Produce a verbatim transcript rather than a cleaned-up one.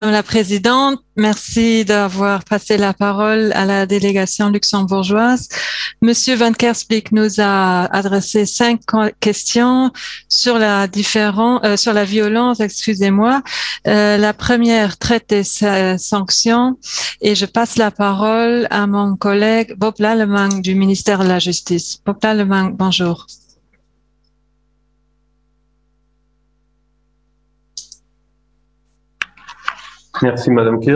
Madame la Présidente, merci d'avoir passé la parole à la délégation luxembourgeoise. Monsieur Van Kersbeek nous a adressé cinq questions sur la différent, euh, sur la violence, excusez-moi. Euh, la première traite des sanctions et je passe la parole à mon collègue Bob Lallemang du ministère de la Justice. Bob Lallemang, bonjour. Merci Madame Kirsch.